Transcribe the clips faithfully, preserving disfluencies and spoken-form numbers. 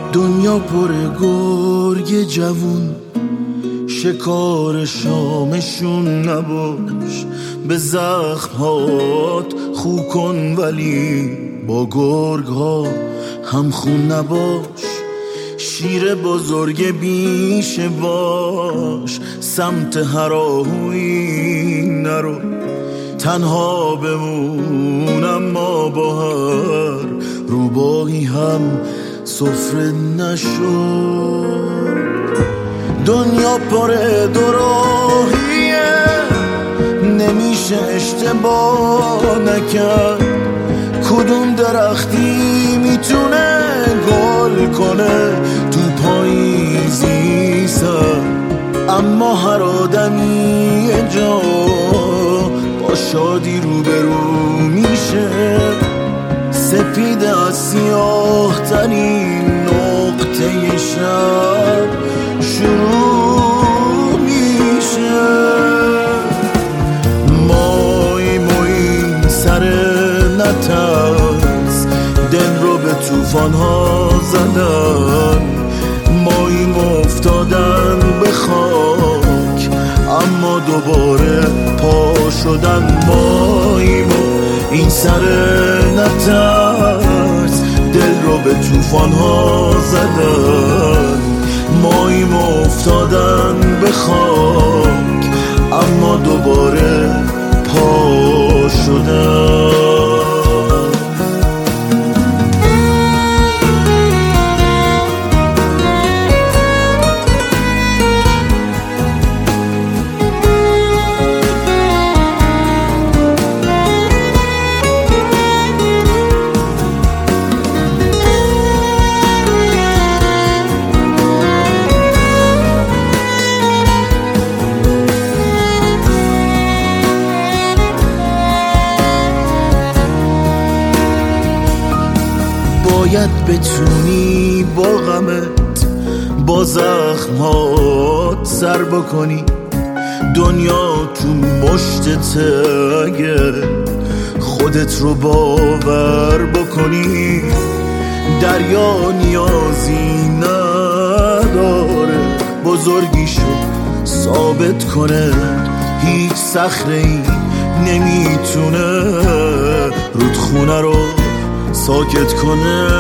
دنیا پر گرگ جوون، شکار شامشون نباش. به زخمات خو کن ولی با گرگ ها هم خون نباش. شیر بزرگ بیشه باش، سمت هراهوی نرو. تنها بمون اما با هر روباهی هم سفره نشو. دنیا پر دوراهیه، نمیشه اشتباه نکرد. کدوم درختی میتونه گل کنه تو پاییزی سر؟ اما هر آدمی یه جا با شادی روبرو میشه. سپید از سیاه ترین نقطه شب شروع میشه. مای مای سر نترس، دل رو به توفان ها زدن. ماییم افتادن به خاک اما دوباره پا شدن. ماییم این سر نترس، دل رو به توفان ها زدن. ماییم افتادن به خاک اما دوباره پا شدن. باید بتونی با غمت با زخمات سر بکنی. دنیا تو مشتته اگه خودت رو باور بکنی. دریا نیازی نداره بزرگیشو ثابت کنه. هیچ صخره‌ای نمیتونه رودخونه رو ساکت کنه.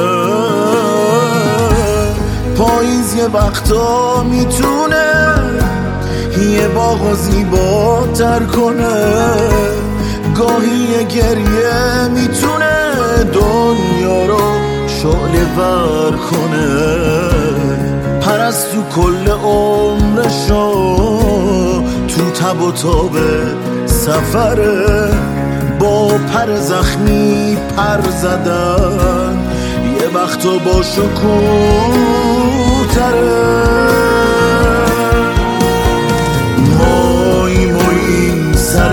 پاییز یه وقتا میتونه یه باغ زیباتر کنه. گاهی یه گریه میتونه دنیا رو شعله ور کنه. پرستو کل عمرشو تو تب و تاب سفره. با پر زخمی پر زدن یه وقتا با شکوتره. مای مای سر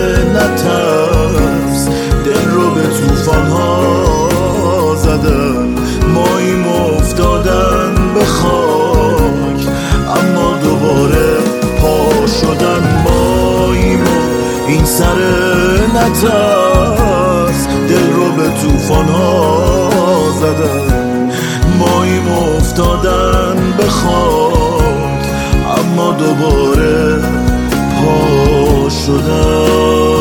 نترس، دل رو به توفان ها زدن. ماییم افتادن به خاک اما دوباره پا شدن. ماییم این سر نترس، دل رو به توفان ها زدن. ماییم افتادن به خاک اما دوباره پا شدن.